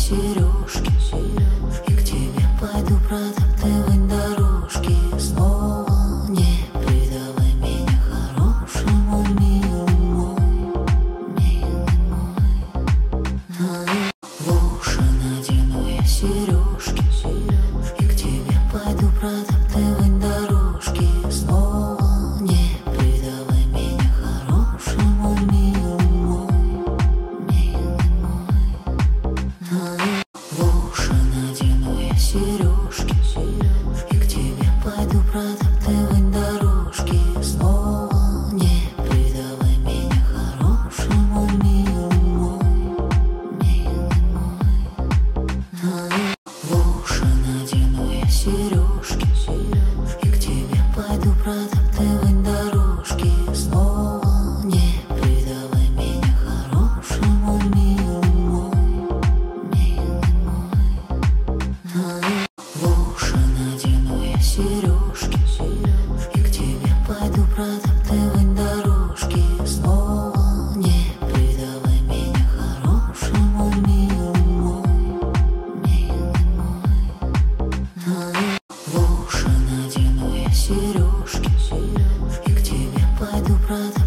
сережки, и к тебе пойду протоптывать дорожки. Снова не предавай меня хорошему, милый мой, милый мой. В уши надену я сережки, и к тебе пойду протоптывать дорожки. Снова не предавай меня хорошему, милый мой, милый мой. В уши надену я сережки, и к тебе пойду протоптывать дорожки. Снова не предавай меня хорошему, милый мой, милый мой. В уши надену я сережки, и к тебе пойду протоптывать дорожки. Снова не предавай меня хорошему, милый мой, милый мой. В уши надену я сережки.